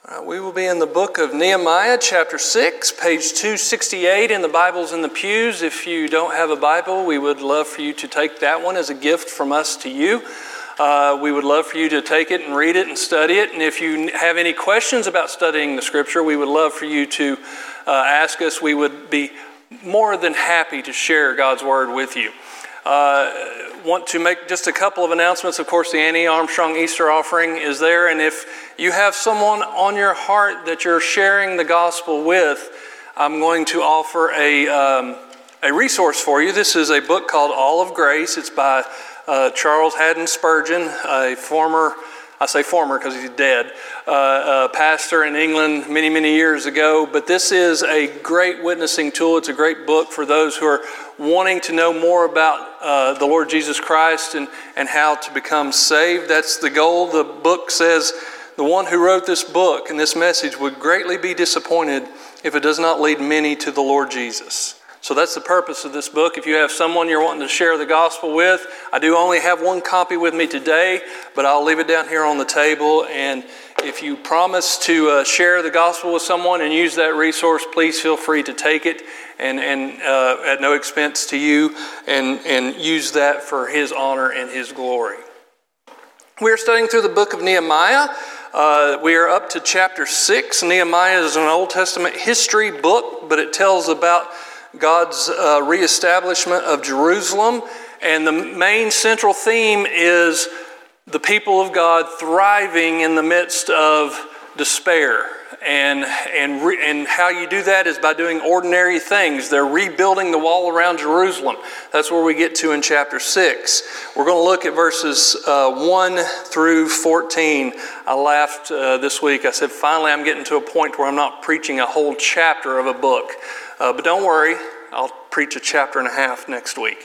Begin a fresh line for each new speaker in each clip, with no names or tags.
We will be in the book of Nehemiah, chapter 6, page 268 in the Bibles in the pews. If you don't have a Bible, we would love for you to take that one as a gift from us to you. We would love for you to take it and read it and study it. And if you have any questions about studying the Scripture, we would love for you to ask us. We would be more than happy to share God's Word with you. Want to make just a couple of announcements. Of course, the Annie Armstrong Easter offering is there, and if you have someone on your heart that you're sharing the gospel with, I'm going to offer a resource for you. This is a book called All of Grace. It's by Charles Haddon Spurgeon, a former, I say former because he's dead, pastor in England many, many years ago. But this is a great witnessing tool. It's a great book for those who are wanting to know more about the Lord Jesus Christ and how to become saved. That's the goal. The book says the one who wrote this book and this message would greatly be disappointed if it does not lead many to the Lord Jesus. So that's the purpose of this book. If you have someone you're wanting to share the gospel with, I do only have one copy with me today, but I'll leave it down here on the table. And if you promise to share the gospel with someone and use that resource, please feel free to take it and at no expense to you and use that for His honor and His glory. We are studying through the book of Nehemiah. We are up to chapter 6. Nehemiah is an Old Testament history book, but it tells about God's reestablishment of Jerusalem. And the main central theme is the people of God thriving in the midst of despair. And how you do that is by doing ordinary things. They're rebuilding the wall around Jerusalem. That's where we get to in chapter 6. We're going to look at verses 1 through 14. I laughed this week. I said, finally, I'm getting to a point where I'm not preaching a whole chapter of a book. But don't worry, I'll preach a chapter and a half next week.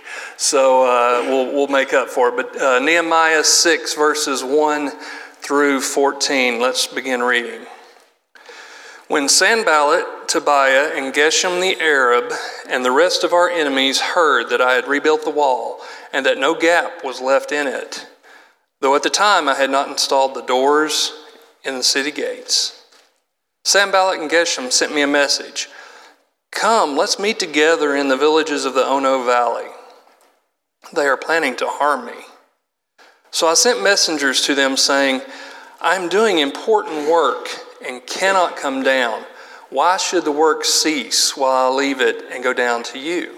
So we'll make up for it. But Nehemiah 6, verses 1 through 14. Let's begin reading. When Sanballat, Tobiah, and Geshem the Arab, and the rest of our enemies heard that I had rebuilt the wall, and that no gap was left in it, though at the time I had not installed the doors in the city gates, Sanballat and Geshem sent me a message. Come, let's meet together in the villages of the Ono Valley. They are planning to harm me. So I sent messengers to them saying, I'm doing important work and cannot come down. Why should the work cease while I leave it and go down to you?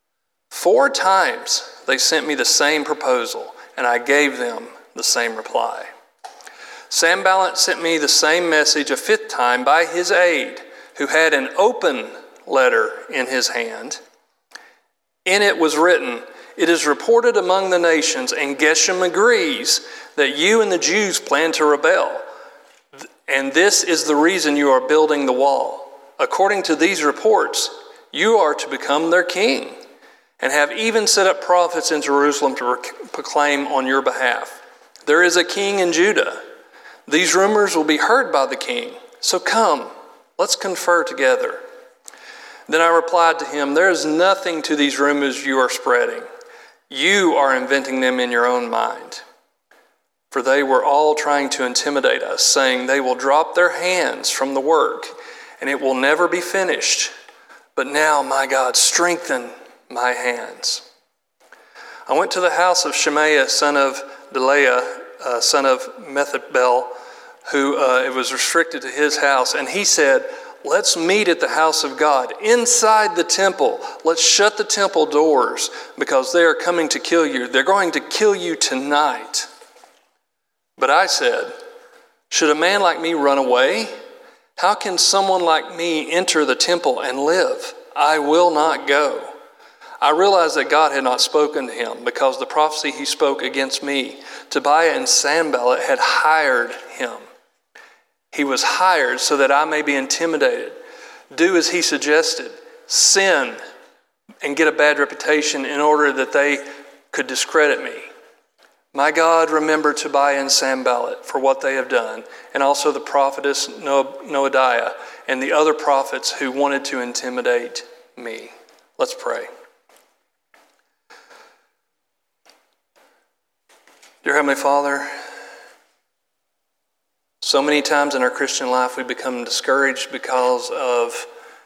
4 times they sent me the same proposal, and I gave them the same reply. Sanballat sent me the same message a 5th time by his aide, who had an open letter in his hand. In it was written, it is reported among the nations, and Geshem agrees that you and the Jews plan to rebel. And this is the reason you are building the wall. According to these reports, you are to become their king, and have even set up prophets in Jerusalem to proclaim on your behalf. There is a king in Judah. These rumors will be heard by the king. So come, let's confer together. Then I replied to him, there is nothing to these rumors you are spreading. You are inventing them in your own mind. For they were all trying to intimidate us, saying they will drop their hands from the work, and it will never be finished. But now, my God, strengthen my hands. I went to the house of Shemaiah, son of Delaiah, son of Methabel, who it was restricted to his house, and he said, let's meet at the house of God, inside the temple. Let's shut the temple doors, because they are coming to kill you. They're going to kill you tonight. But I said, should a man like me run away? How can someone like me enter the temple and live? I will not go. I realized that God had not spoken to him, because the prophecy he spoke against me, Tobiah and Sanballat, had hired him. He was hired so that I may be intimidated, do as he suggested, sin, and get a bad reputation in order that they could discredit me. My God, remember Tobiah and Sanballat for what they have done, and also the prophetess Noadiah and the other prophets who wanted to intimidate me. Let's pray. Dear Heavenly Father, So many times in our Christian life we become discouraged because of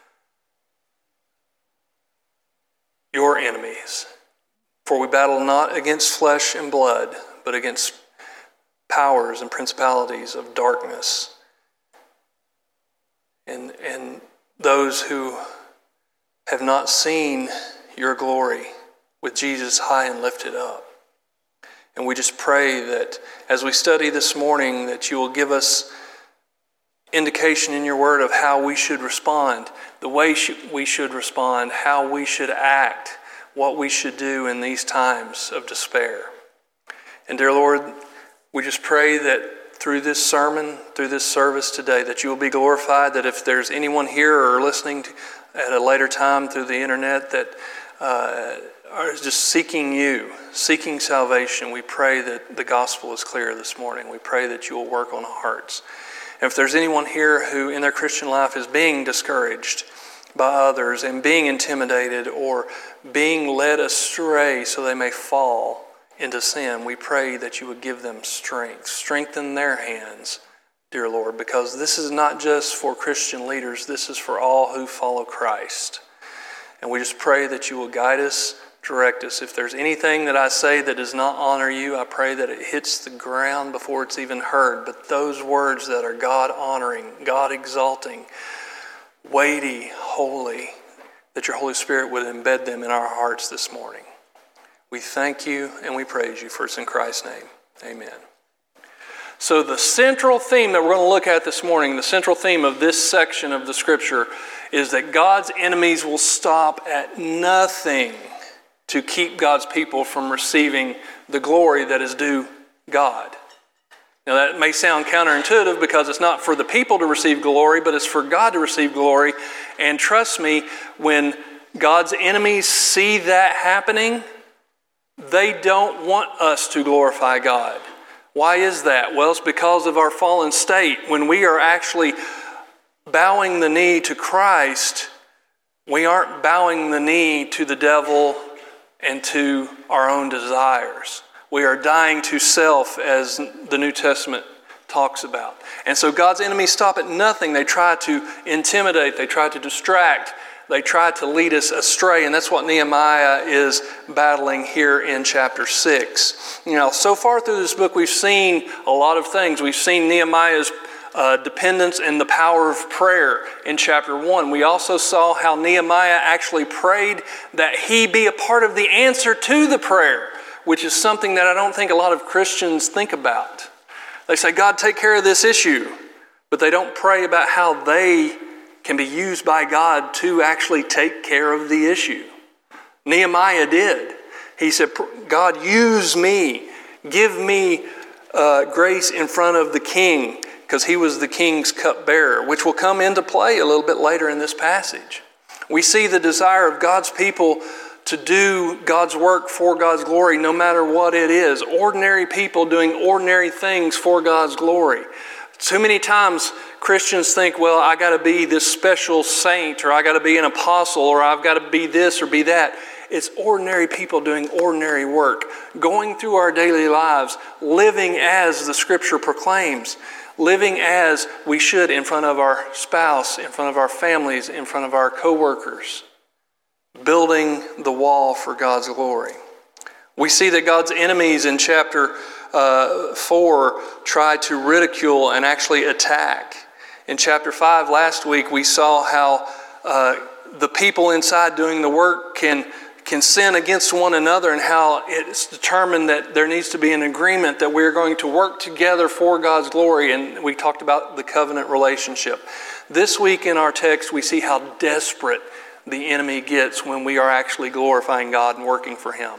your enemies. For we battle not against flesh and blood, but against powers and principalities of darkness. And those who have not seen your glory with Jesus high and lifted up. And we just pray that as we study this morning, that you will give us indication in your word of how we should respond, the way we should respond, how we should act, what we should do in these times of despair. And dear Lord, we just pray that through this sermon, through this service today, that you will be glorified, that if there's anyone here or listening at a later time through the internet that are just seeking you, seeking salvation, we pray that the gospel is clear this morning. We pray that you will work on hearts. And if there's anyone here who in their Christian life is being discouraged by others and being intimidated or being led astray so they may fall into sin, we pray that you would give them strength. Strengthen their hands, dear Lord, because this is not just for Christian leaders, this is for all who follow Christ. And we just pray that you will guide us, direct us. If there's anything that I say that does not honor you, I pray that it hits the ground before it's even heard. But those words that are God-honoring, God-exalting, weighty, holy, that your Holy Spirit would embed them in our hearts this morning. We thank you and we praise you, for it's in Christ's name. Amen. So the central theme that we're going to look at this morning, the central theme of this section of the scripture, is that God's enemies will stop at nothing to keep God's people from receiving the glory that is due God. Now that may sound counterintuitive because it's not for the people to receive glory, but it's for God to receive glory. And trust me, when God's enemies see that happening, they don't want us to glorify God. Why is that? Well, it's because of our fallen state. When we are actually bowing the knee to Christ, we aren't bowing the knee to the devil and to our own desires. We are dying to self, as the New Testament talks about. And so God's enemies stop at nothing. They try to intimidate. They try to distract. They try to lead us astray. And that's what Nehemiah is battling here in chapter 6. You know, so far through this book, we've seen a lot of things. We've seen Nehemiah's dependence in the power of prayer in chapter 1. We also saw how Nehemiah actually prayed that he be a part of the answer to the prayer, which is something that I don't think a lot of Christians think about. They say, God, take care of this issue, but they don't pray about how they can be used by God to actually take care of the issue. Nehemiah did. He said, God, use me. Give me grace in front of the king, because he was the king's cupbearer, which will come into play a little bit later in this passage. We see the desire of God's people to do God's work for God's glory, no matter what it is. Ordinary people doing ordinary things for God's glory. Too many times Christians think, well, I got to be this special saint, or I got to be an apostle, or I've got to be this or be that. It's ordinary people doing ordinary work, going through our daily lives, living as the scripture proclaims, living as we should in front of our spouse, in front of our families, in front of our co-workers, building the wall for God's glory. We see that God's enemies in chapter 4 try to ridicule and actually attack. In chapter 5 last week, we saw how the people inside doing the work can sin against one another, and how it's determined that there needs to be an agreement that we're going to work together for God's glory. And we talked about the covenant relationship. This week in our text, we see how desperate the enemy gets when we are actually glorifying God and working for Him.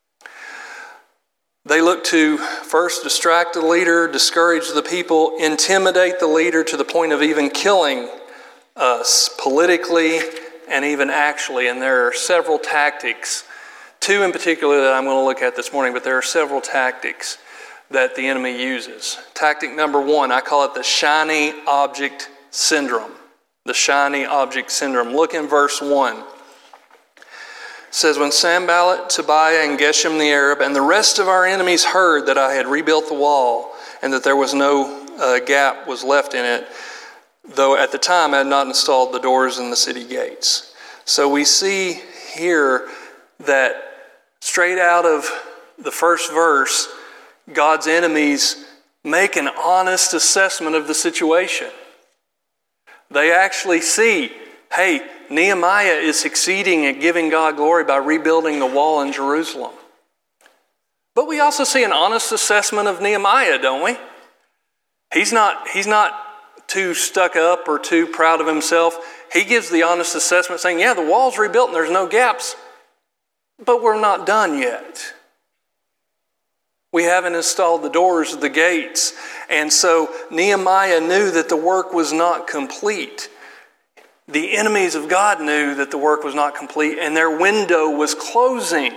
They look to first distract the leader, discourage the people, intimidate the leader to the point of even killing us politically and even actually. And there are several tactics, two in particular that I'm going to look at this morning, but there are several tactics that the enemy uses. Tactic number 1, I call it the shiny object syndrome. The shiny object syndrome. Look in verse 1. It says, when Sanballat, Tobiah, and Geshem the Arab, and the rest of our enemies heard that I had rebuilt the wall, and that there was no gap was left in it, though at the time I had not installed the doors and the city gates. So we see here that straight out of the first verse, God's enemies make an honest assessment of the situation. They actually see, hey, Nehemiah is succeeding at giving God glory by rebuilding the wall in Jerusalem. But we also see an honest assessment of Nehemiah, don't we? He's not too stuck up or too proud of himself. He gives the honest assessment saying, yeah, the wall's rebuilt and there's no gaps, but we're not done yet. We haven't installed the doors of the gates. And so Nehemiah knew that the work was not complete. The enemies of God knew that the work was not complete, and their window was closing.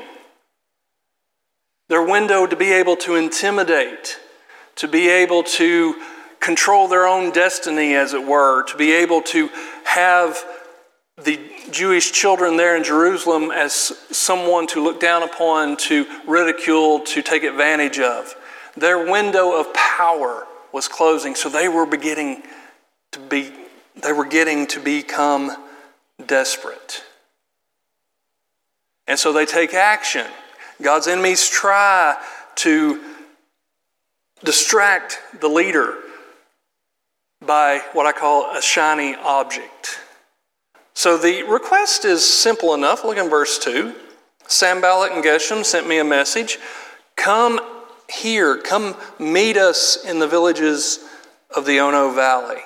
Their window to be able to intimidate, to be able to control their own destiny, as it were, to be able to have the Jewish children there in Jerusalem as someone to look down upon, to ridicule, to take advantage of. Their window of power was closing, so they were getting to become desperate. And so they take action. God's enemies try to distract the leader by what I call a shiny object. So the request is simple enough. Look in verse 2. Sanballat and Geshem sent me a message. Come here, come meet us in the villages of the Ono Valley.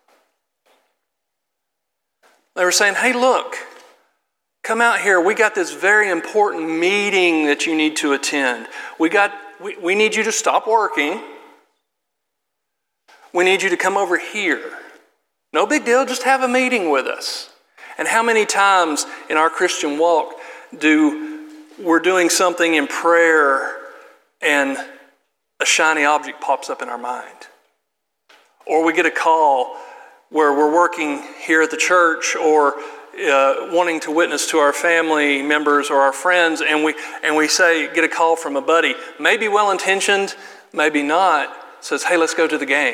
They were saying, hey, look, come out here. We got this very important meeting that you need to attend. We need you to stop working. We need you to come over here. No big deal, just have a meeting with us. And how many times in our Christian walk we're doing something in prayer and a shiny object pops up in our mind? Or we get a call where we're working here at the church or wanting to witness to our family members or our friends, and we get a call from a buddy, maybe well-intentioned, maybe not, says, hey, let's go to the game.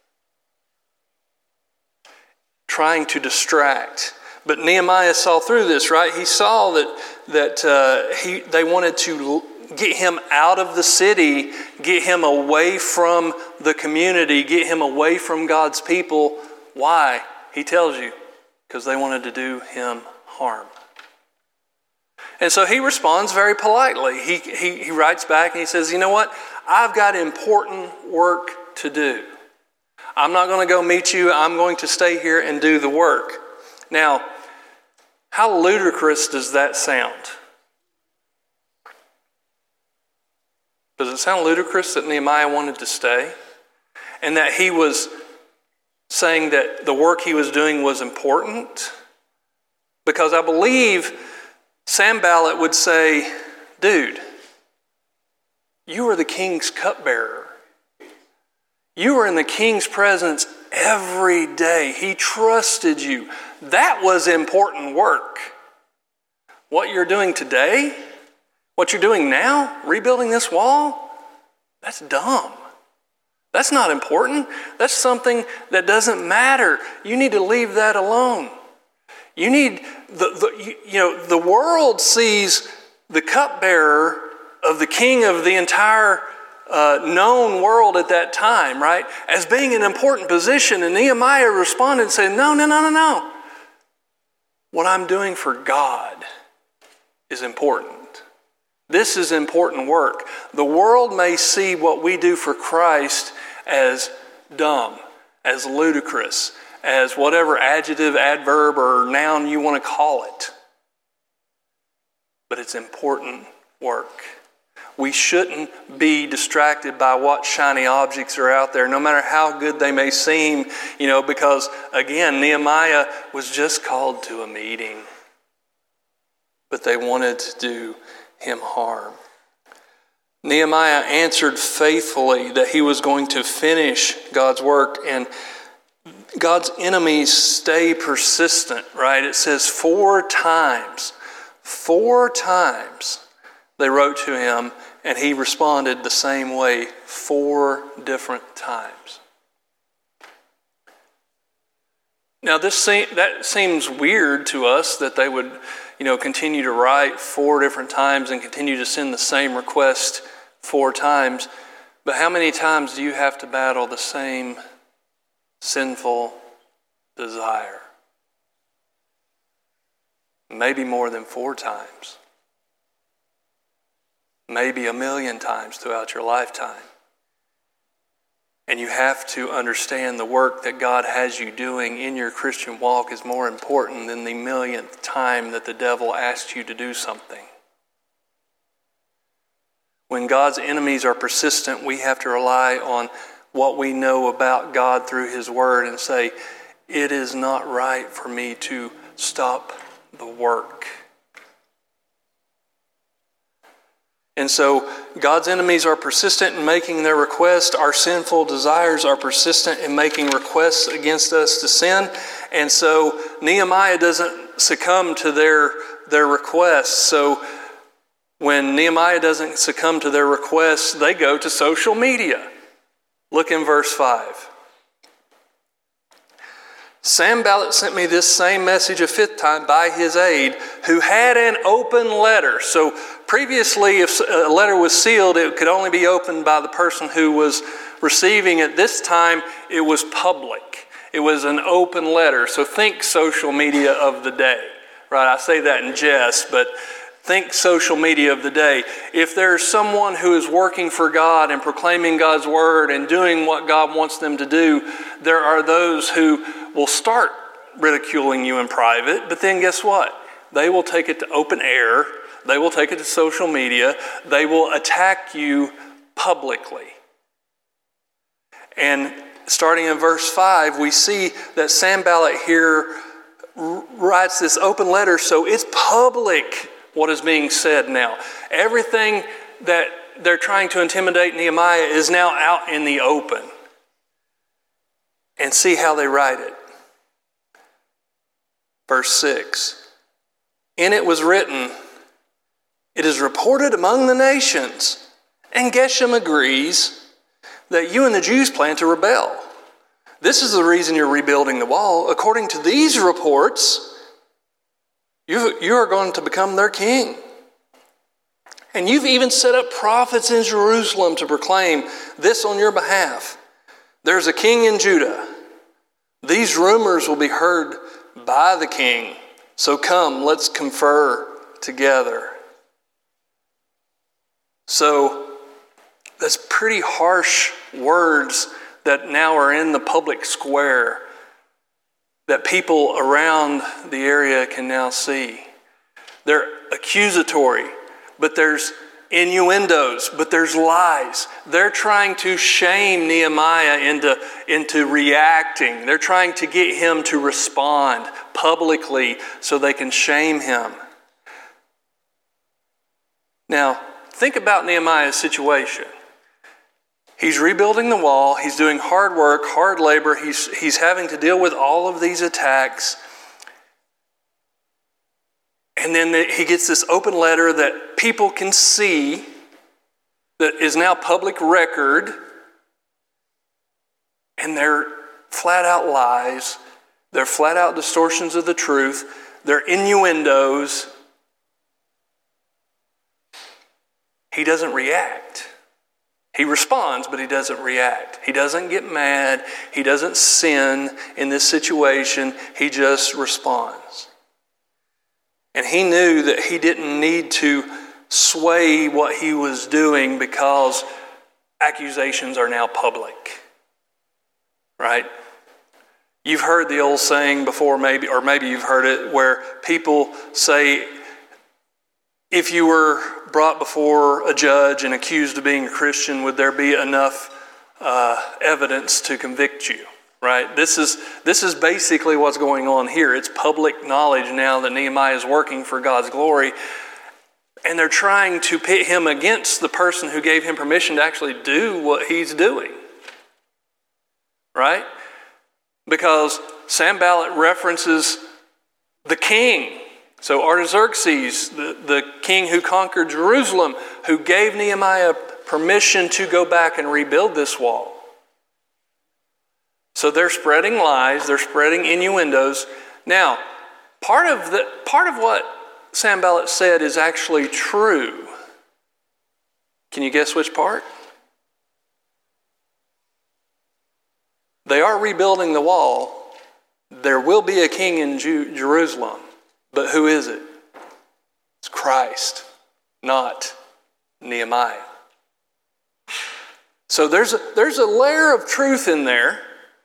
Trying to distract. But Nehemiah saw through this, right? He saw that they wanted to get him out of the city, get him away from the community, get him away from God's people. Why? He tells you, because they wanted to do him harm. And so he responds very politely. He writes back and he says, you know what? I've got important work to do. I'm not going to go meet you. I'm going to stay here and do the work. Now, how ludicrous does that sound? Does it sound ludicrous that Nehemiah wanted to stay? And that he was saying that the work he was doing was important? Because I believe Sanballat would say, dude, you are the king's cupbearer. You were in the king's presence every day. He trusted you. That was important work. What you're doing today, what you're doing now, rebuilding this wall, that's dumb. That's not important. That's something that doesn't matter. You need to leave that alone. You need the world sees the cupbearer of the king of the entire known world at that time, right, as being an important position. And Nehemiah responded and said, no. What I'm doing for God is important. This is important work. The world may see what we do for Christ as dumb, as ludicrous, as whatever adjective, adverb, or noun you want to call it. But it's important work. We shouldn't be distracted by what shiny objects are out there, no matter how good they may seem, because, again, Nehemiah was just called to a meeting. But they wanted to do him harm. Nehemiah answered faithfully that he was going to finish God's work, and God's enemies stay persistent, right? It says 4 times they wrote to him, and he responded the same way 4 different times. Now, that seems weird to us that they would, continue to write 4 different times and continue to send the same request 4 times. But how many times do you have to battle the same sinful desire? Maybe more than 4 times. Maybe 1,000,000 times throughout your lifetime. And you have to understand the work that God has you doing in your Christian walk is more important than the 1,000,000th time that the devil asks you to do something. When God's enemies are persistent, we have to rely on what we know about God through His Word and say, it is not right for me to stop the work. And so God's enemies are persistent in making their requests. Our sinful desires are persistent in making requests against us to sin. And so Nehemiah doesn't succumb to their requests. So when Nehemiah doesn't succumb to their requests, they go to social media. Look in verse 5. Sanballat sent me this same message a 5th time by his aide, who had an open letter. So previously, if a letter was sealed, it could only be opened by the person who was receiving it. This time, it was public. It was an open letter. So think social media of the day, right? I say that in jest, but think social media of the day. If there's someone who is working for God and proclaiming God's word and doing what God wants them to do, there are those who will start ridiculing you in private, but then guess what? They will take it to open air. They will take it to social media. They will attack you publicly. And starting in verse 5, we see that Sanballat here writes this open letter, so it's public what is being said now. Everything that they're trying to intimidate Nehemiah is now out in the open. And see how they write it. Verse 6. In it was written, it is reported among the nations, and Geshem agrees, that you and the Jews plan to rebel. This is the reason you're rebuilding the wall. According to these reports, you are going to become their king. And you've even set up prophets in Jerusalem to proclaim this on your behalf. There's a king in Judah. These rumors will be heard by the king. So come, let's confer together. So that's pretty harsh words that now are in the public square that people around the area can now see. They're accusatory, but there's innuendos, but there's lies. They're trying to shame Nehemiah into reacting. They're trying to get him to respond publicly so they can shame him. Now, think about Nehemiah's situation. He's rebuilding the wall. He's doing hard work, hard labor. He's having to deal with all of these attacks. And then he gets this open letter that people can see that is now public record. And they're flat out lies. They're flat out distortions of the truth. They're innuendos. He doesn't react. He responds, but he doesn't react. He doesn't get mad. He doesn't sin in this situation. He just responds. And he knew that he didn't need to sway what he was doing because accusations are now public. Right? You've heard the old saying before, maybe you've heard it, where people say, if you were brought before a judge and accused of being a Christian, would there be enough evidence to convict you? Right? This is basically what's going on here. It's public knowledge now that Nehemiah is working for God's glory, and they're trying to pit him against the person who gave him permission to actually do what he's doing. Right? Because Sanballat references the king. So Artaxerxes, the king who conquered Jerusalem, who gave Nehemiah permission to go back and rebuild this wall. So they're spreading lies, they're spreading innuendos. Now, part of what Sanballat said is actually true. Can you guess which part? They are rebuilding the wall. There will be a king in Jerusalem. But who is it? It's Christ, not Nehemiah. So there's a layer of truth in there,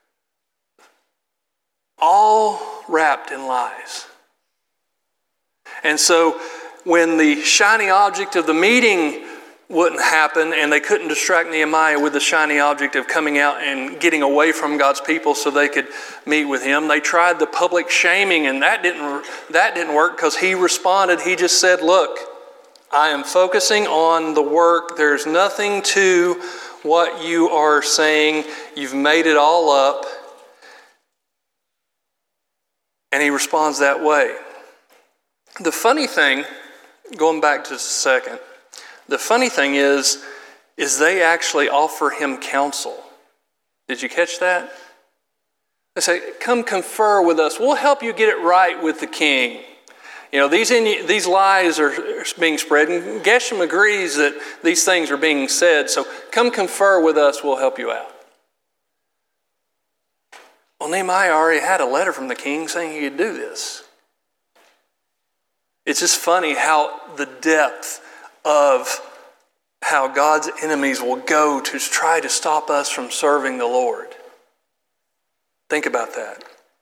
all wrapped in lies. And so when the shiny object of the meeting wouldn't happen and they couldn't distract Nehemiah with the shiny object of coming out and getting away from God's people so they could meet with him, they tried the public shaming, and that didn't work because he responded. He just said, look, I am focusing on the work. There's nothing to what you are saying. You've made it all up. And he responds that way. The funny thing, going back just a second, the funny thing is they actually offer him counsel. Did you catch that? They say, come confer with us. We'll help you get it right with the king. You know, these lies are being spread, and Geshem agrees that these things are being said, so come confer with us, we'll help you out. Well, Nehemiah already had a letter from the king saying he could do this. It's just funny how the depth of how God's enemies will go to try to stop us from serving the Lord. Think about that.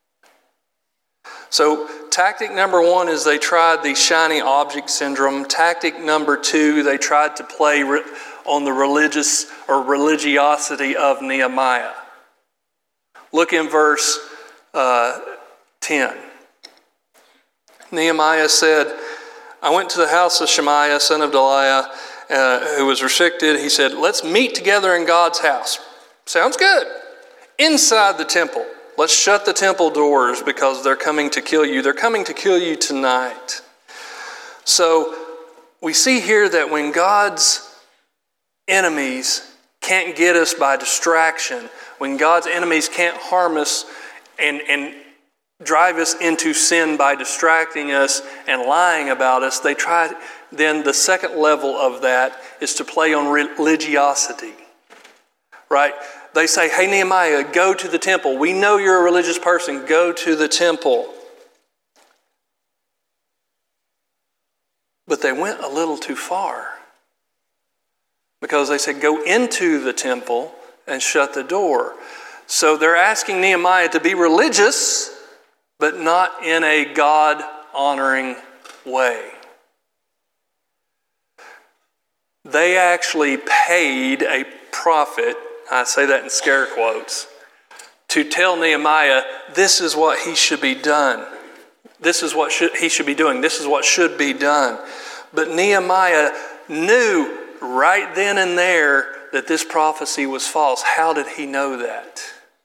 So tactic number one is they tried the shiny object syndrome. Tactic number two, they tried to play on the religious or religiosity of Nehemiah. Look in verse 10. Nehemiah said, I went to the house of Shemaiah, son of Delaiah, who was restricted. He said, let's meet together in God's house. Sounds good. Inside the temple. Let's shut the temple doors because they're coming to kill you. They're coming to kill you tonight. So we see here that when God's enemies can't get us by distraction, when God's enemies can't harm us and drive us into sin by distracting us and lying about us, they try. Then the second level of that is to play on religiosity, right? They say, hey, Nehemiah, go to the temple. We know you're a religious person. Go to the temple. But they went a little too far because they said, go into the temple and shut the door. So they're asking Nehemiah to be religious, but not in a God-honoring way. They actually paid a prophet, I say that in scare quotes, to tell Nehemiah, this is what he should be done. This is what he should be doing. This is what should be done. But Nehemiah knew right then and there that this prophecy was false. How did he know that?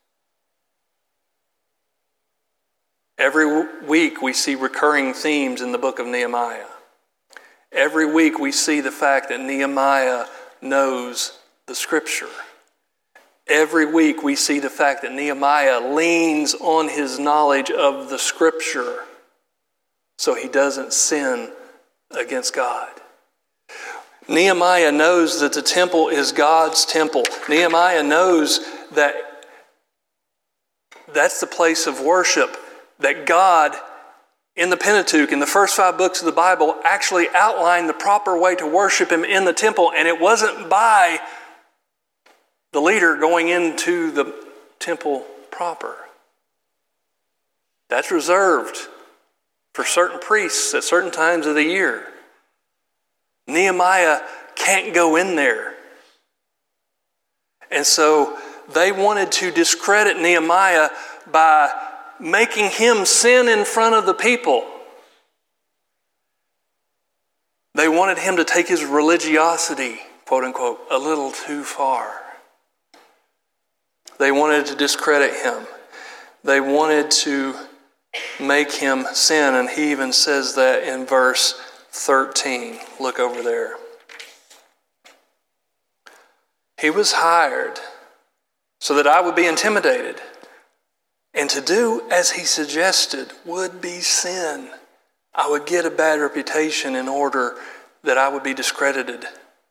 Every week we see recurring themes in the book of Nehemiah. Every week we see the fact that Nehemiah knows the scripture. Every week we see the fact that Nehemiah leans on his knowledge of the scripture so he doesn't sin against God. Nehemiah knows that the temple is God's temple. Nehemiah knows that that's the place of worship, that God, in the Pentateuch, in the first 5 books of the Bible, actually outlined the proper way to worship him in the temple, and it wasn't by the leader going into the temple proper. That's reserved for certain priests at certain times of the year. Nehemiah can't go in there. And so they wanted to discredit Nehemiah by making him sin in front of the people. They wanted him to take his religiosity, quote unquote, a little too far. They wanted to discredit him. They wanted to make him sin, and he even says that in verse 13. Look over there. He was hired so that I would be intimidated, And to do as he suggested would be sin. I would get a bad reputation in order that I would be discredited.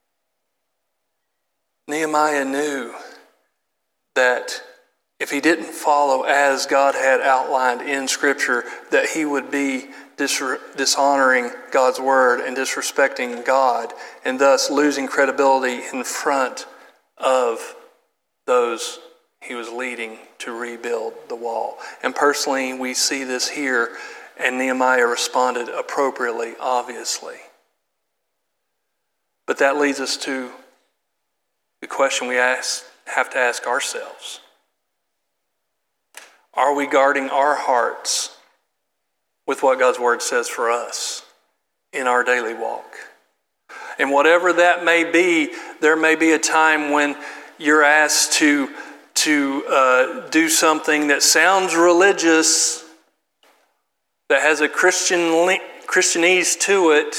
Nehemiah knew that if he didn't follow as God had outlined in Scripture, that he would be dishonoring God's word and disrespecting God, and thus losing credibility in front of those he was leading to rebuild the wall. And personally, we see this here, and Nehemiah responded appropriately, obviously. But that leads us to the question we have to ask ourselves. Are we guarding our hearts with what God's word says for us in our daily walk? And whatever that may be, there may be a time when you're asked to do something that sounds religious, that has a Christianese to it,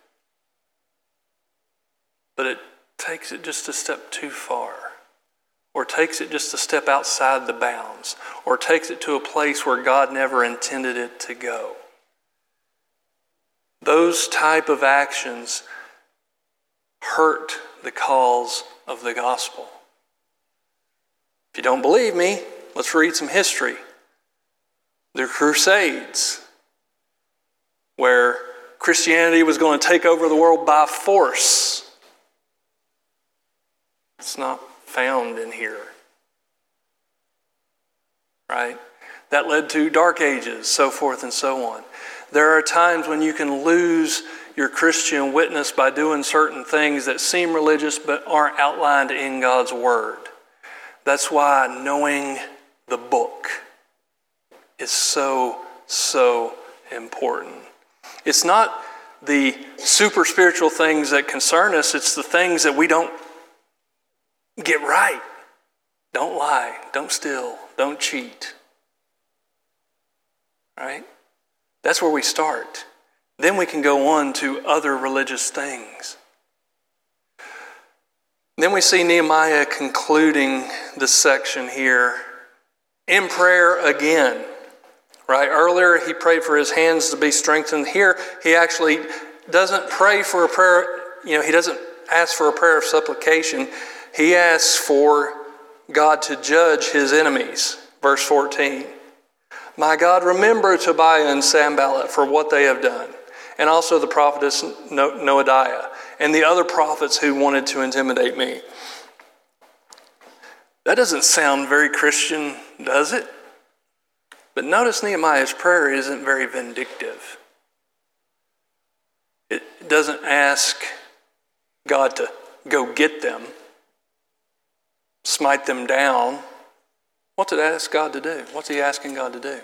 but it takes it just a step too far, or takes it just a step outside the bounds, or takes it to a place where God never intended it to go. Those type of actions hurt the cause of the gospel. If you don't believe me, let's read some history. The Crusades, where Christianity was going to take over the world by force. It's not found in here. Right? That led to Dark Ages, so forth and so on. There are times when you can lose your Christian witness by doing certain things that seem religious but aren't outlined in God's word. That's why knowing the book is so important. It's not the super spiritual things that concern us, it's the things that we don't get right. Don't lie, don't steal, don't cheat. Right? That's where we start. Then we can go on to other religious things. Then we see Nehemiah concluding this section here in prayer again. Right? Earlier he prayed for his hands to be strengthened. Here he actually doesn't pray for a prayer, he doesn't ask for a prayer of supplication. He asks for God to judge his enemies. Verse 14. My God, remember Tobiah and Sanballat for what they have done, and also the prophetess Noadiah, and the other prophets who wanted to intimidate me. That doesn't sound very Christian, does it? But notice Nehemiah's prayer isn't very vindictive. It doesn't ask God to go get them, smite them down. What's it ask God to do? What's he asking God to do?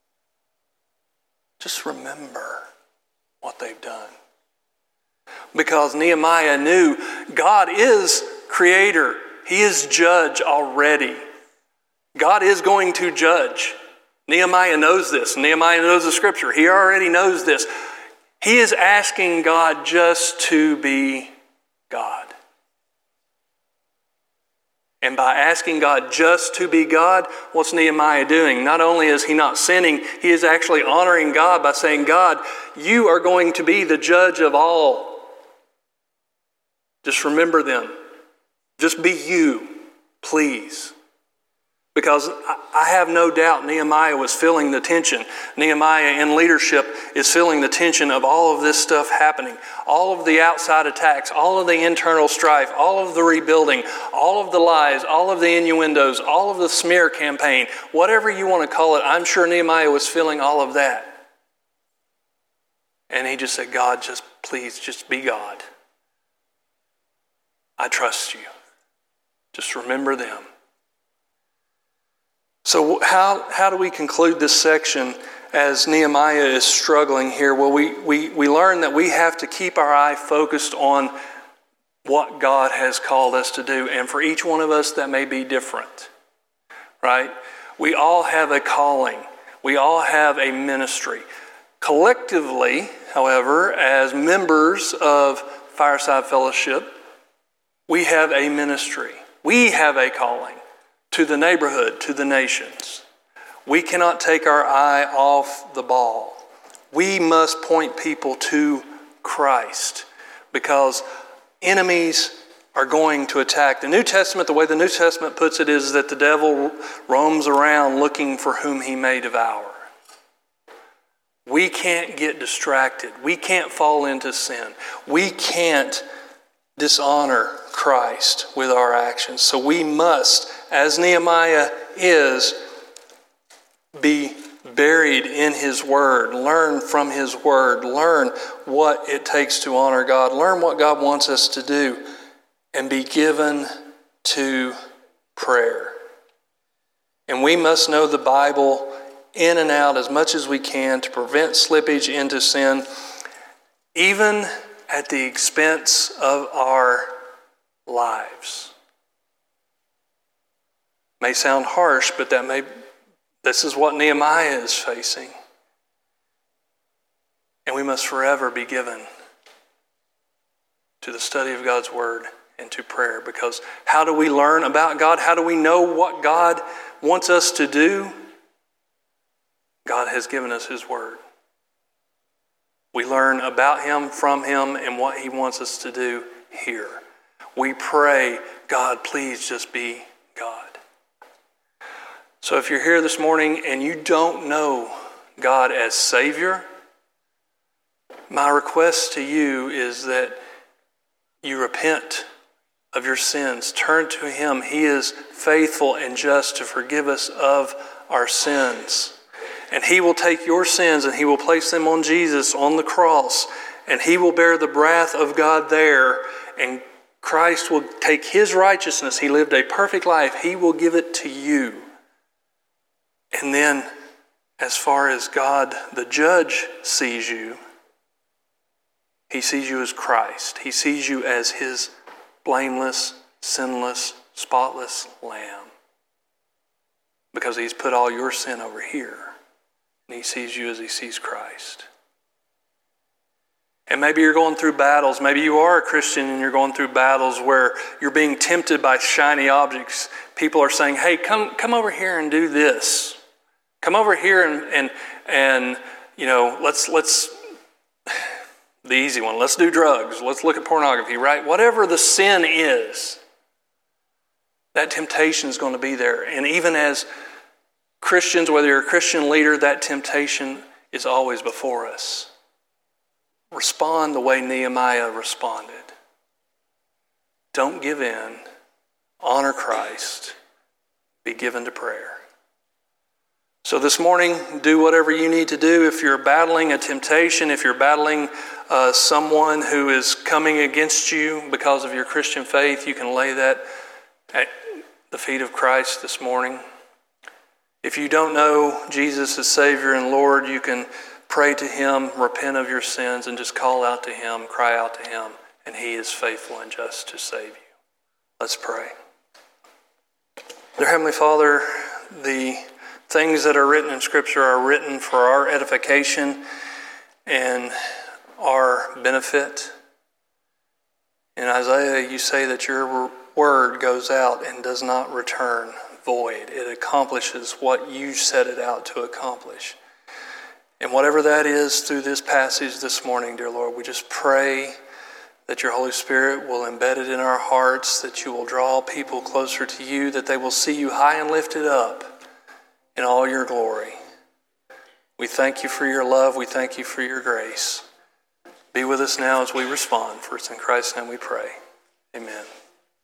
Just remember what they've done. Because Nehemiah knew God is creator. He is judge already. God is going to judge. Nehemiah knows this. Nehemiah knows the scripture. He already knows this. He is asking God just to be God. And by asking God just to be God, what's Nehemiah doing? Not only is he not sinning, he is actually honoring God by saying, God, you are going to be the judge of all. Just remember them. Just be you, please. Because I have no doubt Nehemiah was feeling the tension. Nehemiah in leadership is feeling the tension of all of this stuff happening. All of the outside attacks, all of the internal strife, all of the rebuilding, all of the lies, all of the innuendos, all of the smear campaign, whatever you want to call it, I'm sure Nehemiah was feeling all of that. And he just said, God, please be God. I trust you. Just remember them. So how do we conclude this section as Nehemiah is struggling here? Well, we learn that we have to keep our eye focused on what God has called us to do. And for each one of us, that may be different, right? We all have a calling. We all have a ministry. Collectively, however, as members of Fireside Fellowship, we have a ministry. We have a calling. To the neighborhood, to the nations. We cannot take our eye off the ball. We must point people to Christ because enemies are going to attack. The New Testament, the way the New Testament puts it, is that the devil roams around looking for whom he may devour. We can't get distracted. We can't fall into sin. We can't dishonor Christ with our actions. So we must, as Nehemiah is, be buried in His Word, learn from His Word, learn what it takes to honor God, learn what God wants us to do, and be given to prayer. And we must know the Bible in and out as much as we can to prevent slippage into sin, even at the expense of our lives. May sound harsh, but this is what Nehemiah is facing. And we must forever be given to the study of God's Word and to prayer. Because how do we learn about God? How do we know what God wants us to do? God has given us His Word. We learn about Him, from Him, and what He wants us to do here. We pray, God, please just be God. So if you're here this morning and you don't know God as Savior, my request to you is that you repent of your sins. Turn to Him. He is faithful and just to forgive us of our sins. And He will take your sins and He will place them on Jesus on the cross. And He will bear the wrath of God there. And Christ will take His righteousness. He lived a perfect life. He will give it to you. And then, as far as God, the judge, sees you, He sees you as Christ. He sees you as His blameless, sinless, spotless Lamb. Because He's put all your sin over here. And He sees you as He sees Christ. And maybe you're going through battles. Maybe you are a Christian and you're going through battles where you're being tempted by shiny objects. People are saying, hey, come over here and do this. Come over here and you know, let's the easy one. Let's do drugs. Let's look at pornography, right? Whatever the sin is, that temptation is going to be there. And even as Christians, whether you're a Christian leader, that temptation is always before us. Respond the way Nehemiah responded. Don't give in. Honor Christ. Be given to prayer. So this morning, do whatever you need to do. If you're battling a temptation, if you're battling someone who is coming against you because of your Christian faith, you can lay that at the feet of Christ this morning. If you don't know Jesus as Savior and Lord, you can pray to Him, repent of your sins, and just call out to Him, cry out to Him, and He is faithful and just to save you. Let's pray. Dear Heavenly Father, the things that are written in Scripture are written for our edification and our benefit. In Isaiah, you say that your word goes out and does not return void. It accomplishes what you set it out to accomplish. And whatever that is through this passage this morning, dear Lord, we just pray that your Holy Spirit will embed it in our hearts, that you will draw people closer to you, that they will see you high and lifted up in all your glory. We thank you for your love. We thank you for your grace. Be with us now as we respond. For it's in Christ's name we pray. Amen.